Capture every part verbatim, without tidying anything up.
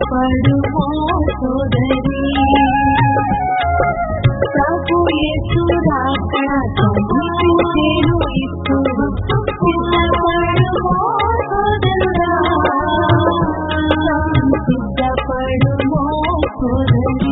సిద్ధపడుమో సోదరి ప్రభు యేసు రాకడ సమీపించెను ఇప్పుడు సిద్ధపడుమో సోదరుడా సిద్ధపడుమో సోదరి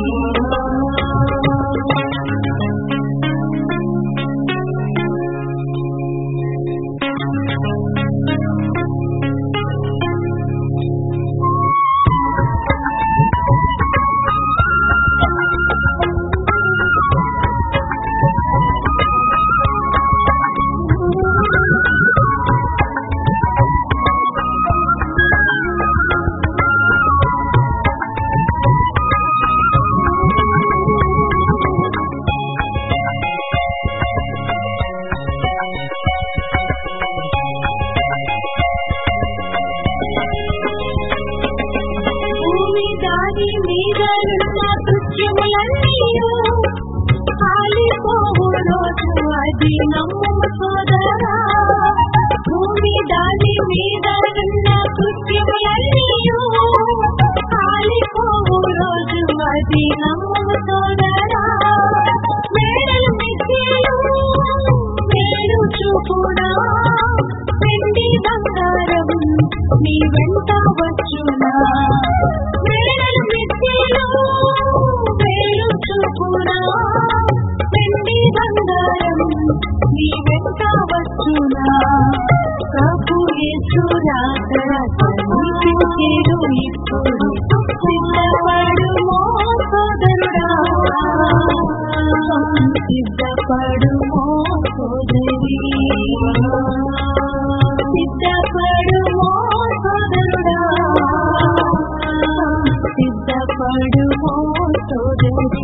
మీదనున్న తుచ్చములన్నీయు కాలిపోవు రోజు అది నమ్ము సోదరా భూమి దాని మీదనున్న తుచ్చములన్నీయు కాలిపోవు రోజు అది నమ్ము సోదరా మేడలు మిద్దెలు మేలు చూపుడా వెండి బంగారం నీ వెంట వచ్చునా మేడలు మిద్దెలు మేలు చూపుడా వెండి బంగారం నీ వెంట వచ్చునా ప్రభు యేసు రాకడ సమీపించెను ఇప్పుడు సిద్ధపడుమో సోదరుడా సిద్ధపడుమో సోదరి సిద్ధపడుమో సోదరుడా సిద్ధపడుమో సోదరి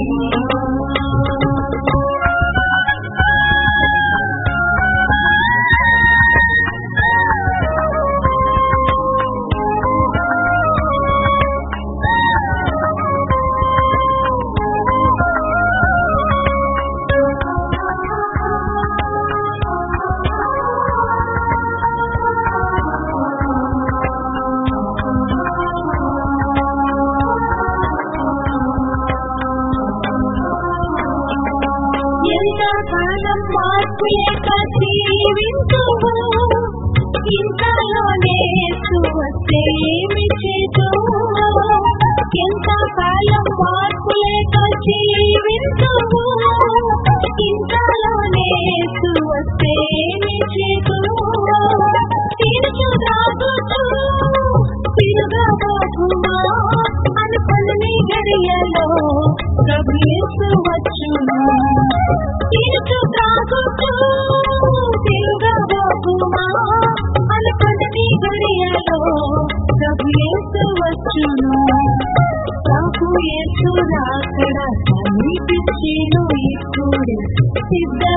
ఎంతకాలం మార్పు లేక జీవించువు ఇంతలోనే యేసు వస్తే ఏమి చేతువు ఎంతకాలం మార్పు లేక జీవించువు ఇంతలోనే యేసు వస్తే ఏమి చేతువు తిరుచు రాగుతూ తిరుగబోతుమా అనుకుని గడియలో ప్రభు యేసు వచ్చును తిరుచు త్రాగుతూ తిరుగబోతుమా అనుకుని గడియలో ప్రభు యేసు వచ్చును ప్రభు యేసు రాకడ సమీపించెను ఇప్పుడు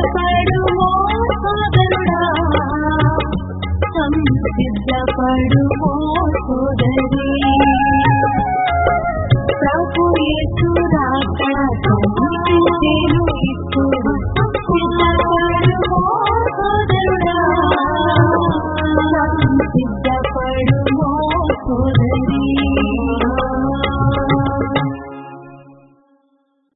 సిద్ధపడుమో సోదరుడా సిద్ధపడుమో